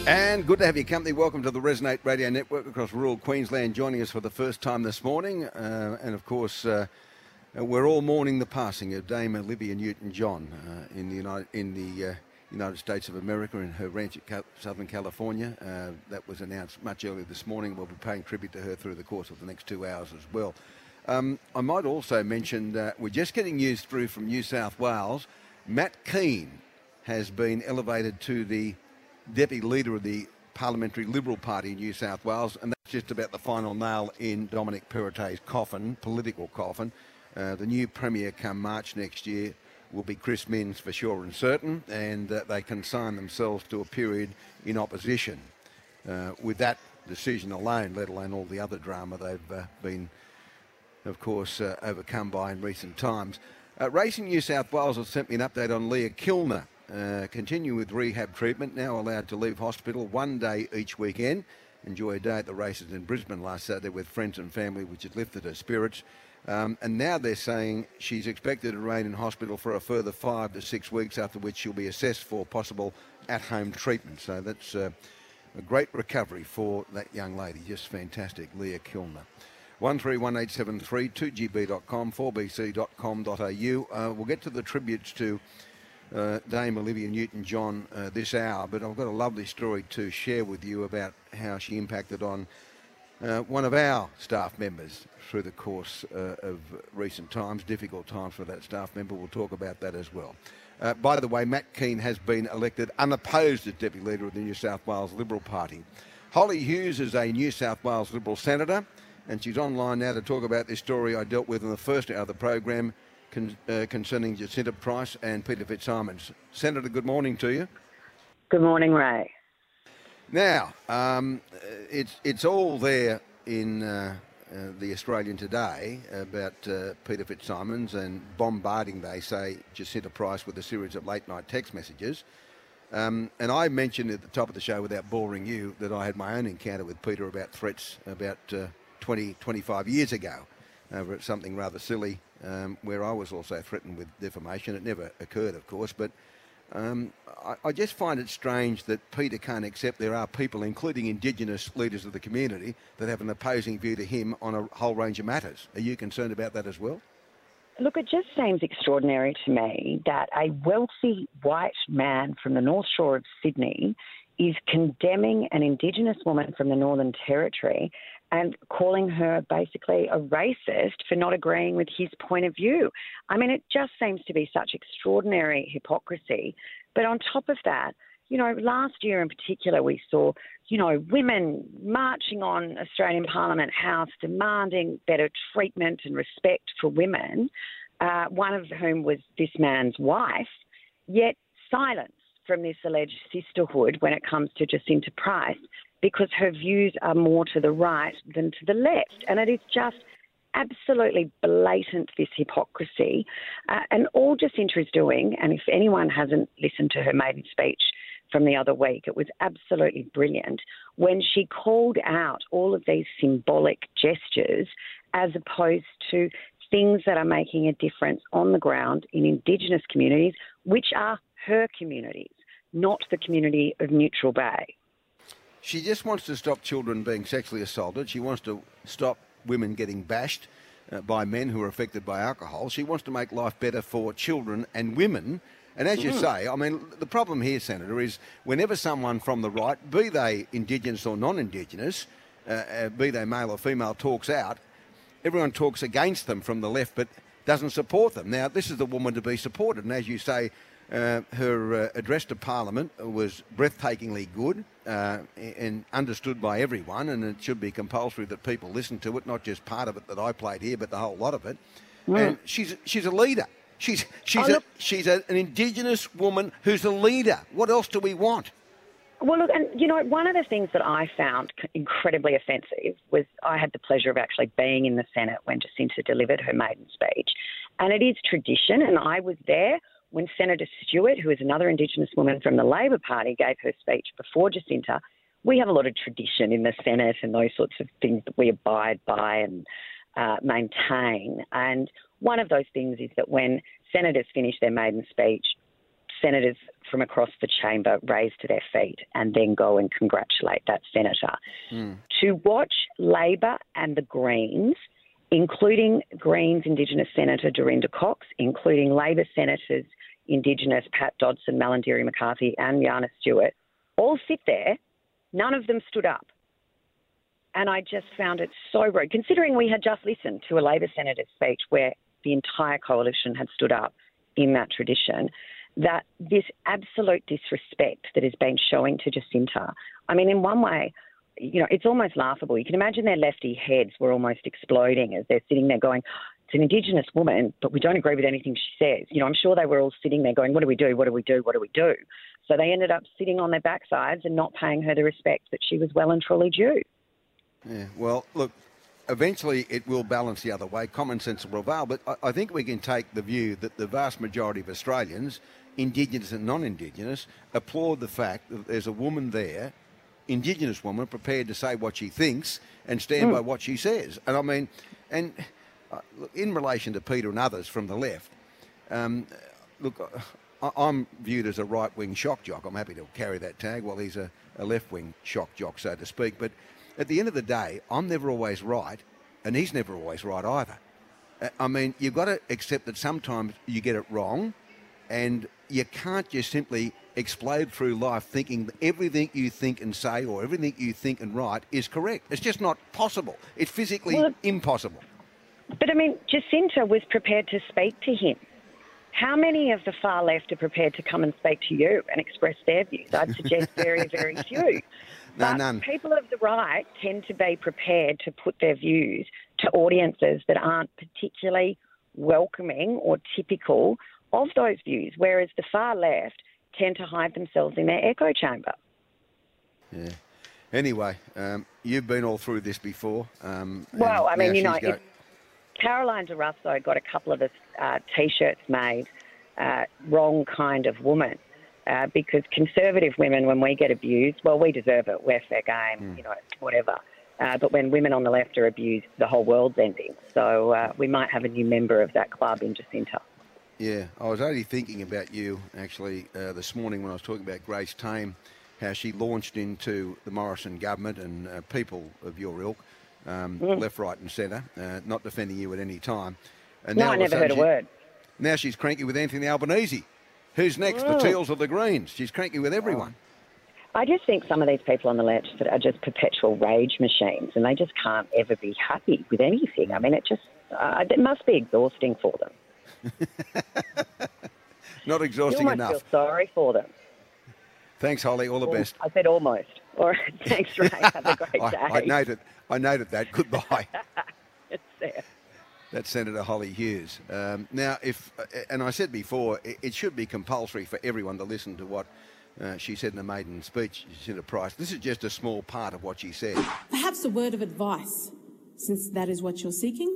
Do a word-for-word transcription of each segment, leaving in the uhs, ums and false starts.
And good to have your company. Welcome to the Resonate Radio Network across rural Queensland. Joining us for the first time this morning. Uh, and of course, uh, we're all mourning the passing of Dame Olivia Newton-John uh, in the United, in the uh, United States of America in her ranch at Southern California. Uh, that was announced much earlier this morning. We'll be paying tribute to her through the course of the next two hours as well. Um, I might also mention that we're just getting news through from New South Wales. Matt Keane has been elevated to the Deputy Leader of the Parliamentary Liberal Party in New South Wales, and that's just about the final nail in Dominic Perrottet's coffin, political coffin. Uh, the new Premier come March next year will be Chris Minns for sure and certain, and uh, they consign themselves to a period in opposition. Uh, with that decision alone, let alone all the other drama they've uh, been, of course, uh, overcome by in recent times. Uh, Racing New South Wales has sent me an update on Leah Kilner. Uh, continue with rehab treatment, now allowed to leave hospital one day each weekend. Enjoy a day at the races in Brisbane last Saturday with friends and family, which has lifted her spirits. Um, and now they're saying she's expected to remain in hospital for a further five to six weeks, after which she'll be assessed for possible at-home treatment. So that's uh, a great recovery for that young lady. Just fantastic, Leah Kilner. one three one eight seven three, two g b dot com, four b c dot com dot a u. Uh, we'll get to the tributes to Uh, Dame Olivia Newton-John uh, this hour, but I've got a lovely story to share with you about how she impacted on uh, one of our staff members through the course uh, of recent times, difficult times for that staff member. We'll talk about that as well. Uh, by the way, Matt Keane has been elected unopposed as Deputy Leader of the New South Wales Liberal Party. Holly Hughes is a New South Wales Liberal Senator, and she's online now to talk about this story I dealt with in the first hour of the program, Con, uh, concerning Jacinta Price and Peter Fitzsimons. Senator, good morning to you. Good morning, Ray. Now, um, it's it's all there in uh, uh, the Australian today about uh, Peter Fitzsimons and bombarding, they say, Jacinta Price with a series of late-night text messages. Um, and I mentioned at the top of the show, without boring you, that I had my own encounter with Peter about threats about uh, twenty, twenty-five years ago over something rather silly, Um, where I was also threatened with defamation. It never occurred, of course, but um, I, I just find it strange that Peter can't accept there are people, including Indigenous leaders of the community, that have an opposing view to him on a whole range of matters. Are you concerned about that as well? Look, it just seems extraordinary to me that a wealthy white man from the North Shore of Sydney is condemning an Indigenous woman from the Northern Territory and calling her basically a racist for not agreeing with his point of view. I mean, it just seems to be such extraordinary hypocrisy. But on top of that, you know, last year in particular, we saw, you know, women marching on Australian Parliament House demanding better treatment and respect for women, uh, one of whom was this man's wife, yet silence from this alleged sisterhood when it comes to Jacinta Price, because her views are more to the right than to the left. And it is just absolutely blatant, this hypocrisy. Uh, and all Jacinta is doing, and if anyone hasn't listened to her maiden speech from the other week, it was absolutely brilliant, when she called out all of these symbolic gestures as opposed to things that are making a difference on the ground in Indigenous communities, which are her communities, not the community of Neutral Bay. She just wants to stop children being sexually assaulted. She wants to stop women getting bashed uh, by men who are affected by alcohol. She wants to make life better for children and women. And as mm. you say, I mean, the problem here, Senator, is whenever someone from the right, be they Indigenous or non-Indigenous, uh, uh, be they male or female, talks out, everyone talks against them from the left but doesn't support them. Now, this is the woman to be supported. And as you say, Uh, her uh, address to Parliament was breathtakingly good uh, and understood by everyone, and it should be compulsory that people listen to it, not just part of it that I played here, but the whole lot of it. Mm. And she's she's a leader. She's she's oh, a, she's a, an Indigenous woman who's a leader. What else do we want? Well, look, and you know, one of the things that I found incredibly offensive was I had the pleasure of actually being in the Senate when Jacinta delivered her maiden speech, and it is tradition, and I was there when Senator Stewart, who is another Indigenous woman from the Labor Party, gave her speech before Jacinta. We have a lot of tradition in the Senate and those sorts of things that we abide by and uh, maintain. And one of those things is that when senators finish their maiden speech, senators from across the chamber raise to their feet and then go and congratulate that senator. Mm. To watch Labor and the Greens, including Greens Indigenous Senator Dorinda Cox, including Labor Senators Indigenous Pat Dodson, Malarndirri McCarthy and Yana Stewart, all sit there, none of them stood up. And I just found it so rude, considering we had just listened to a Labor senator's speech where the entire coalition had stood up in that tradition, that this absolute disrespect that has been showing to Jacinta, I mean, in one way, you know, it's almost laughable. You can imagine their lefty heads were almost exploding as they're sitting there going, it's an Indigenous woman, but we don't agree with anything she says. You know, I'm sure they were all sitting there going, what do we do? What do we do? What do we do? So they ended up sitting on their backsides and not paying her the respect that she was well and truly due. Yeah, well, look, eventually it will balance the other way. Common sense will prevail. But I, I think we can take the view that the vast majority of Australians, Indigenous and non-Indigenous, applaud the fact that there's a woman there, Indigenous woman, prepared to say what she thinks and stand mm. by what she says. And I mean, and uh, look, in relation to Peter and others from the left, um, look, I, I'm viewed as a right-wing shock jock. I'm happy to carry that tag while he's a, a left-wing shock jock, so to speak. But at the end of the day, I'm never always right, and he's never always right either. Uh, I mean, you've got to accept that sometimes you get it wrong, and you can't just simply explode through life thinking that everything you think and say or everything you think and write is correct. It's just not possible. It's physically well, impossible. But, I mean, Jacinta was prepared to speak to him. How many of the far left are prepared to come and speak to you and express their views? I'd suggest very, very few. No, but none. People of the right tend to be prepared to put their views to audiences that aren't particularly welcoming or typical of those views, whereas the far left tend to hide themselves in their echo chamber. Yeah. Anyway, um, you've been all through this before. Um, well, I mean, you know, go- if Caroline DeRusso got a couple of uh, T-shirts made, uh, wrong kind of woman, uh, because conservative women, when we get abused, well, we deserve it. We're fair game, mm. you know, whatever. Uh, but when women on the left are abused, the whole world's ending. So uh, we might have a new member of that club in Jacinta. Yeah, I was only thinking about you, actually, uh, this morning when I was talking about Grace Tame, how she launched into the Morrison government and uh, people of your ilk, um, mm. left, right and centre, uh, not defending you at any time. And no, now I never heard a she, word. Now she's cranky with Anthony Albanese. Who's next? Mm. The Teals or the Greens? She's cranky with everyone. I just think some of these people on the left that are just perpetual rage machines and they just can't ever be happy with anything. I mean, it just, uh, it must be exhausting for them. Not exhausting you almost enough. Feel sorry for them. Thanks, Holly. All the best. I said almost. All right. Thanks, Ray. Have a great I, day. I noted. I noted that. Goodbye. It's there. That's Senator Holly Hughes. Um, now, if and I said before, it, it should be compulsory for everyone to listen to what uh, she said in the maiden speech. Senator Price. This is just a small part of what she said. Perhaps a word of advice, since that is what you're seeking.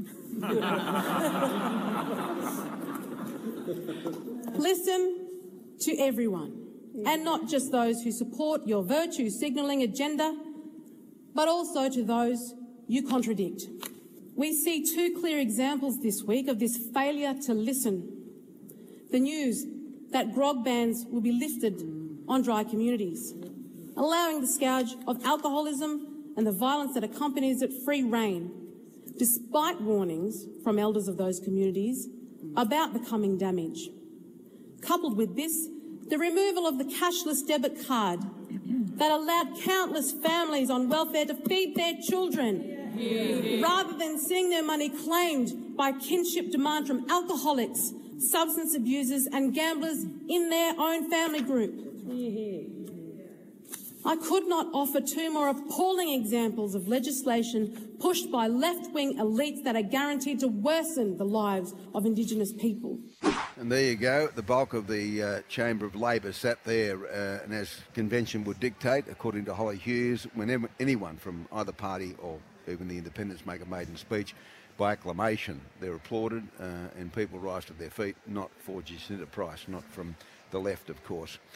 Listen to everyone, and not just those who support your virtue signalling agenda, but also to those you contradict. We see two clear examples this week of this failure to listen. The news that grog bans will be lifted on dry communities, allowing the scourge of alcoholism and the violence that accompanies it free rein, despite warnings from elders of those communities about the coming damage. Coupled with this, the removal of the cashless debit card that allowed countless families on welfare to feed their children, yeah. rather than seeing their money claimed by kinship demand from alcoholics, substance abusers and gamblers in their own family group. Yeah. I could not offer two more appalling examples of legislation pushed by left-wing elites that are guaranteed to worsen the lives of Indigenous people. And there you go. The bulk of the uh, Chamber of Labor sat there, uh, and as convention would dictate, according to Holly Hughes, whenever anyone from either party or even the independents make a maiden speech, by acclamation, they're applauded uh, and people rise to their feet, not for Jacinta Price, not from the left, of course.